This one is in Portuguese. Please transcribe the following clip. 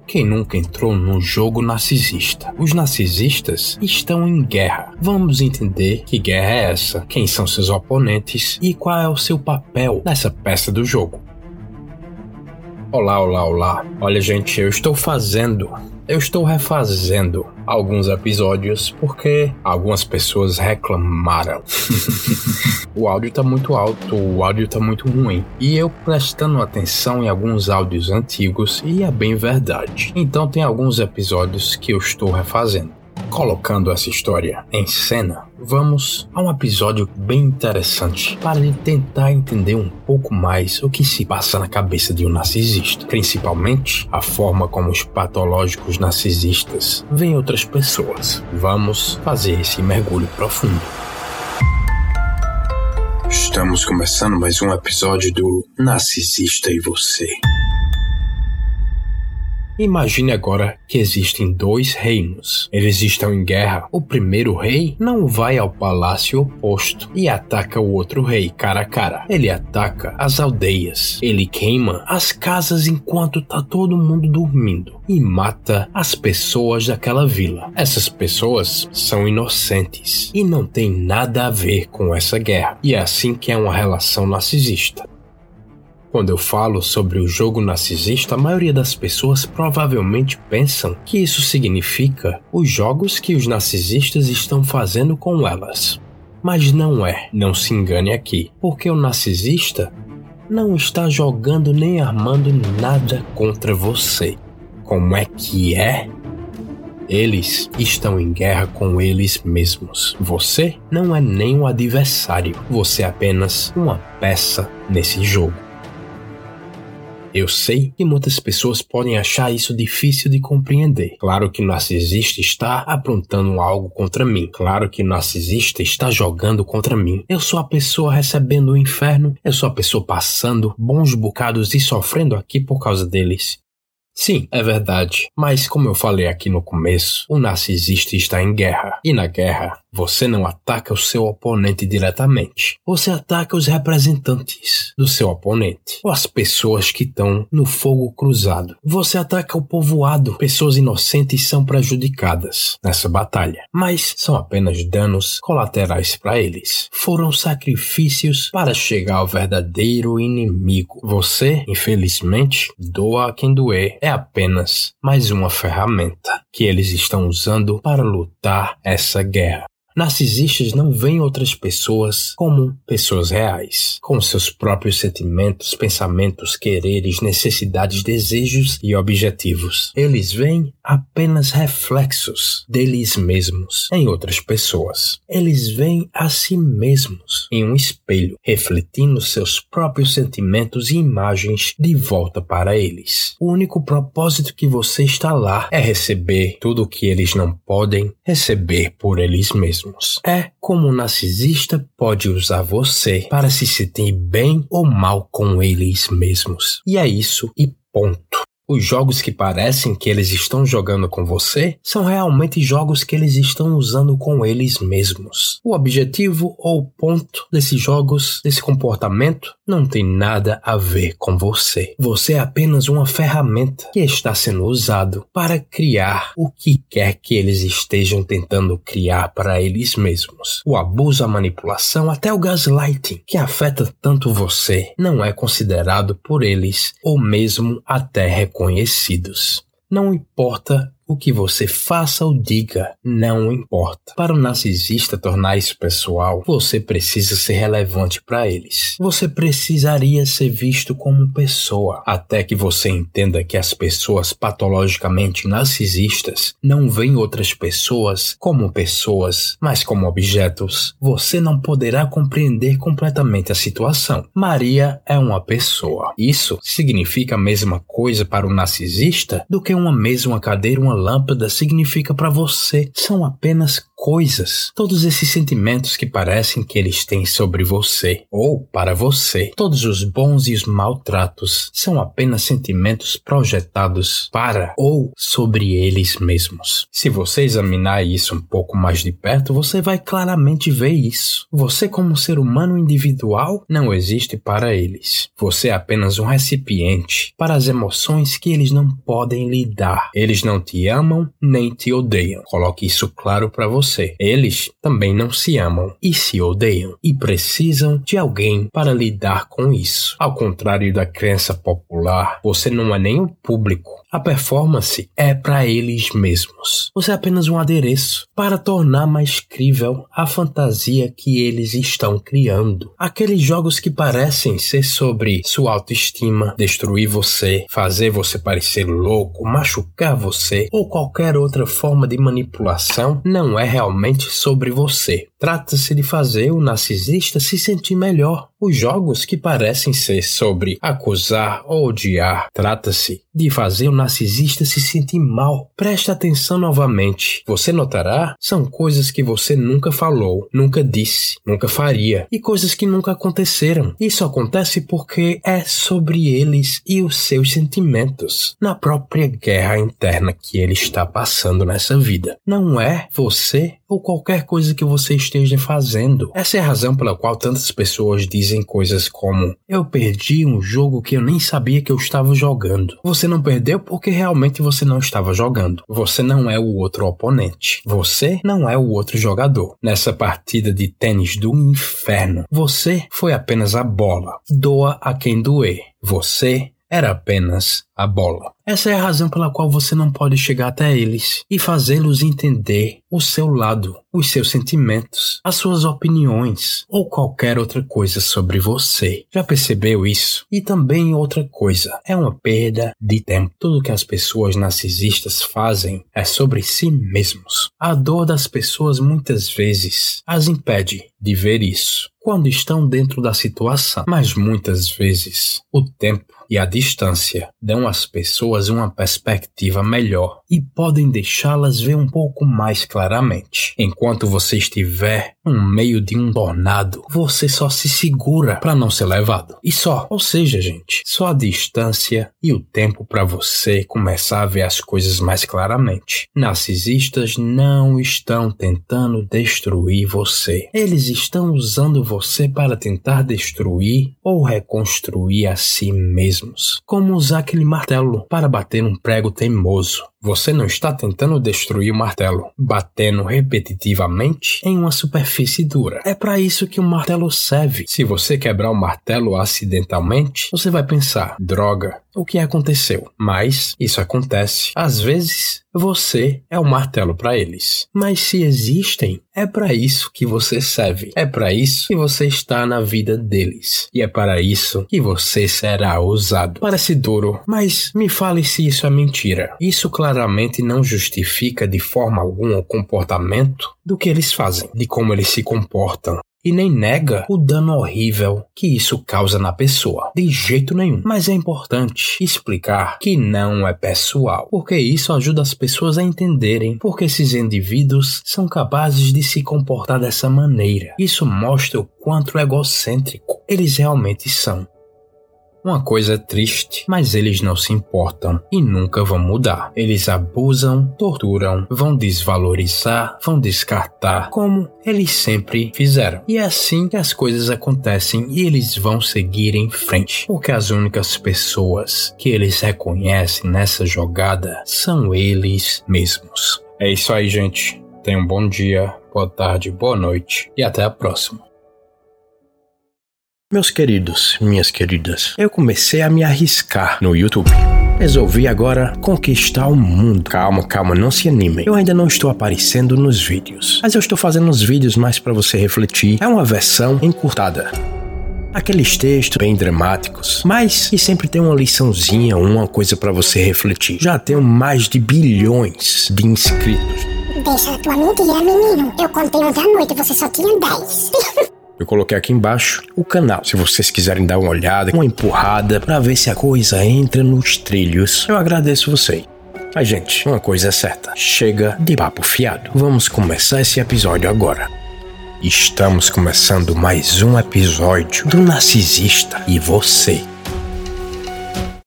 Quem nunca entrou num jogo narcisista? Os narcisistas estão em guerra. Vamos entender que guerra é essa, quem são seus oponentes e qual é o seu papel nessa peça do jogo. Olá. Olha, gente, eu estou refazendo alguns episódios porque algumas pessoas reclamaram. O áudio tá muito alto, o áudio tá muito ruim. E eu prestando atenção em alguns áudios antigos, e é bem verdade. Então tem alguns episódios que eu estou refazendo. Colocando essa história em cena, vamos a um episódio bem interessante para tentar entender um pouco mais o que se passa na cabeça de um narcisista, principalmente a forma como os patológicos narcisistas veem outras pessoas. Vamos fazer esse mergulho profundo. Estamos começando mais um episódio do Narcisista e Você. Imagine agora que existem dois reinos. Eles estão em guerra. O primeiro rei não vai ao palácio oposto e ataca o outro rei cara a cara. Ele ataca as aldeias. Ele queima as casas enquanto tá todo mundo dormindo e mata as pessoas daquela vila. Essas pessoas são inocentes e não tem nada a ver com essa guerra. E é assim que é uma relação narcisista. Quando eu falo sobre o jogo narcisista, a maioria das pessoas provavelmente pensam que isso significa os jogos que os narcisistas estão fazendo com elas. Mas não é, não se engane aqui, porque o narcisista não está jogando nem armando nada contra você. Como é que é? Eles estão em guerra com eles mesmos. Você não é nem um adversário, você é apenas uma peça nesse jogo. Eu sei que muitas pessoas podem achar isso difícil de compreender. Claro que o narcisista está aprontando algo contra mim. Claro que o narcisista está jogando contra mim. Eu sou a pessoa recebendo o inferno. Eu sou a pessoa passando bons bocados e sofrendo aqui por causa deles. Sim, é verdade, mas como eu falei aqui no começo, o narcisista está em guerra. E na guerra, você não ataca o seu oponente diretamente. Você ataca os representantes do seu oponente, ou as pessoas que estão no fogo cruzado. Você ataca o povoado. Pessoas inocentes são prejudicadas nessa batalha, mas são apenas danos colaterais para eles. Foram sacrifícios para chegar ao verdadeiro inimigo. Você, infelizmente, doa a quem doer. É apenas mais uma ferramenta que eles estão usando para lutar essa guerra. Narcisistas não veem outras pessoas como pessoas reais, com seus próprios sentimentos, pensamentos, quereres, necessidades, desejos e objetivos. Eles veem apenas reflexos deles mesmos em outras pessoas. Eles veem a si mesmos em um espelho, refletindo seus próprios sentimentos e imagens de volta para eles. O único propósito que você está lá é receber tudo o que eles não podem receber por eles mesmos. É como o narcisista pode usar você para se sentir bem ou mal com eles mesmos. E é isso e ponto. Os jogos que parecem que eles estão jogando com você são realmente jogos que eles estão usando com eles mesmos. O objetivo ou o ponto desses jogos, desse comportamento, não tem nada a ver com você. Você é apenas uma ferramenta que está sendo usado para criar o que quer que eles estejam tentando criar para eles mesmos. O abuso, a manipulação, até o gaslighting, que afeta tanto você, não é considerado por eles ou mesmo até reconhecidos. Não importa o que você faça ou diga, não importa. Para o narcisista tornar isso pessoal, você precisa ser relevante para eles. Você precisaria ser visto como pessoa, até que você entenda que as pessoas patologicamente narcisistas não veem outras pessoas como pessoas, mas como objetos. Você não poderá compreender completamente a situação. Maria é uma pessoa. Isso significa a mesma coisa para o narcisista do que uma mesa, uma cadeira, uma lâmpada significa para você são apenas coisas. Todos esses sentimentos que parecem que eles têm sobre você ou para você, todos os bons e os maltratos são apenas sentimentos projetados para ou sobre eles mesmos. Se você examinar isso um pouco mais de perto, você vai claramente ver isso. Você, como ser humano individual, não existe para eles. Você é apenas um recipiente para as emoções que eles não podem lidar. Eles não te amam nem te odeiam. Coloque isso claro para você. Eles também não se amam e se odeiam e precisam de alguém para lidar com isso. Ao contrário da crença popular, você não é nem o público. A performance é para eles mesmos. Você é apenas um adereço para tornar mais crível a fantasia que eles estão criando. Aqueles jogos que parecem ser sobre sua autoestima, destruir você, fazer você parecer louco, machucar você ou qualquer outra forma de manipulação não é realmente sobre você. Trata-se de fazer o narcisista se sentir melhor. Os jogos que parecem ser sobre acusar ou odiar, trata-se de fazer o narcisista se sentir mal. Preste atenção novamente. Você notará, são coisas que você nunca falou, nunca disse, nunca faria e coisas que nunca aconteceram. Isso acontece porque é sobre eles e os seus sentimentos, na própria guerra interna que ele está passando nessa vida. Não é você ou qualquer coisa que você esteja fazendo. Essa é a razão pela qual tantas pessoas dizem coisas como: eu perdi um jogo que eu nem sabia que eu estava jogando. Você não perdeu porque realmente você não estava jogando. Você não é o outro oponente. Você não é o outro jogador. Nessa partida de tênis do inferno, você foi apenas a bola. Doa a quem doer. Você era apenas a bola. Essa é a razão pela qual você não pode chegar até eles e fazê-los entender o seu lado, os seus sentimentos, as suas opiniões ou qualquer outra coisa sobre você. Já percebeu isso? E também outra coisa, é uma perda de tempo. Tudo que as pessoas narcisistas fazem é sobre si mesmos. A dor das pessoas muitas vezes as impede de ver isso quando estão dentro da situação, mas muitas vezes o tempo e a distância dão às pessoas uma perspectiva melhor e podem deixá-las ver um pouco mais claramente. Enquanto você estiver no meio de um tornado, você só se segura para não ser levado. E só, ou seja, gente, só a distância e o tempo para você começar a ver as coisas mais claramente. Narcisistas não estão tentando destruir você. Eles estão usando você para tentar destruir ou reconstruir a si mesmos. Como usar aquele martelo para bater um prego teimoso. Você não está tentando destruir o martelo, batendo repetitivamente em uma superfície dura. É para isso que o martelo serve. Se você quebrar o martelo acidentalmente, você vai pensar: droga, o que aconteceu? Mas isso acontece. Às vezes, você é o martelo para eles. Mas se existem, é para isso que você serve. É para isso que você está na vida deles. E é para isso que você será usado. Parece duro, mas me fale se isso é mentira. Isso claramente não justifica de forma alguma o comportamento do que eles fazem, de como eles se comportam. E nem nega o dano horrível que isso causa na pessoa. De jeito nenhum. Mas é importante explicar que não é pessoal, porque isso ajuda as pessoas a entenderem porque esses indivíduos são capazes de se comportar dessa maneira. Isso mostra o quanto egocêntrico eles realmente são. Uma coisa triste, mas eles não se importam e nunca vão mudar. Eles abusam, torturam, vão desvalorizar, vão descartar, como eles sempre fizeram. E é assim que as coisas acontecem e eles vão seguir em frente, porque as únicas pessoas que eles reconhecem nessa jogada são eles mesmos. É isso aí, gente. Tenham um bom dia, boa tarde, boa noite e até a próxima. Meus queridos, minhas queridas, eu comecei a me arriscar no YouTube. Resolvi agora conquistar o mundo. Calma, não se animem. Eu ainda não estou aparecendo nos vídeos, mas eu estou fazendo os vídeos mais para você refletir. É uma versão encurtada. Aqueles textos bem dramáticos, mas que sempre tem uma liçãozinha, uma coisa para você refletir. Já tenho mais de bilhões de inscritos. Deixa a tua mentira, menino. Eu contei ontem à noite e você só tinha 10. Eu coloquei aqui embaixo o canal, se vocês quiserem dar uma olhada, uma empurrada, pra ver se a coisa entra nos trilhos. Eu agradeço vocês. Mas, gente, uma coisa é certa. Chega de papo fiado. Vamos começar esse episódio agora. Estamos começando mais um episódio do Narcisista e Você.